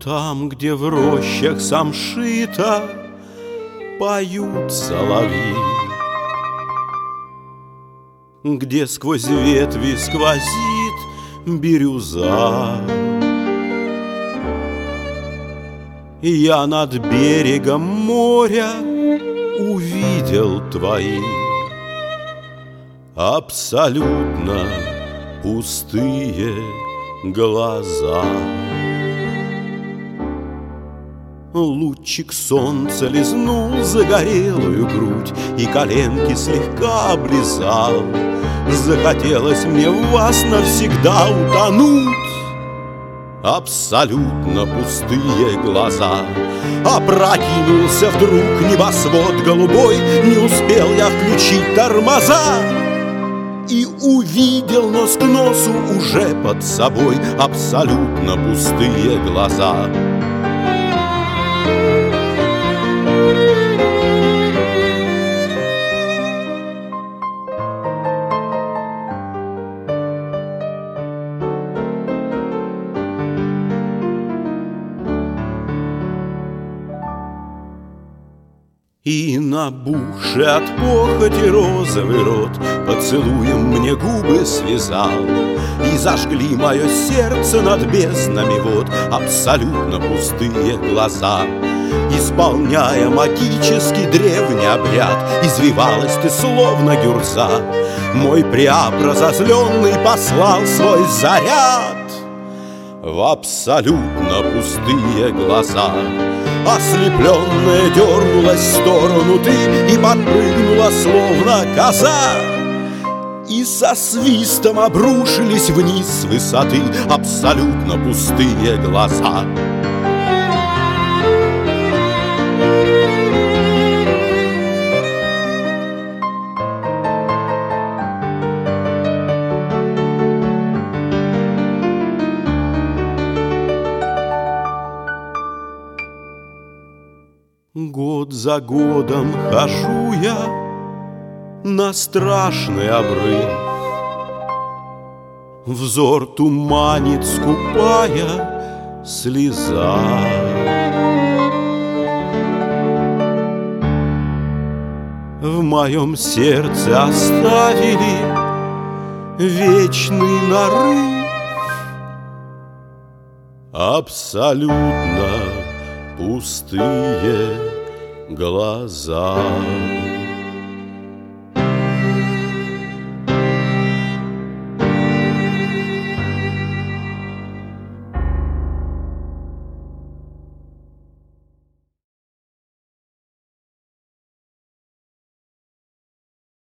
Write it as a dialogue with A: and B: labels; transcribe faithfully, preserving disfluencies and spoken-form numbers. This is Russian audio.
A: там, где в рощах самшита поют соловьи, где сквозь ветви сквозит бирюза, и я над берегом моря увидел твои абсолютно пустые глаза. Лучик солнца лизнул загорелую грудь и коленки слегка облизал. Захотелось мне в вас навсегда утонуть. Абсолютно пустые глаза. Опрокинулся вдруг небосвод голубой, не успел я включить тормоза, и увидел нос к носу уже под собой абсолютно пустые глаза. И набухший от похоти розовый рот поцелуем мне губы связал, и зажгли мое сердце над безднами вод абсолютно пустые глаза. Исполняя магический древний обряд, извивалась ты словно гюрза. Мой приап разозленный послал свой заряд в абсолютно пустые глаза. Ослепленная дернулась в сторону ты и подпрыгнула, словно коза, и со свистом обрушились вниз с высоты абсолютно пустые глаза. Год за годом хожу я на страшный обрыв, взор туманит скупая слеза. В моем сердце оставили вечный нарыв абсолютно пустые глаза.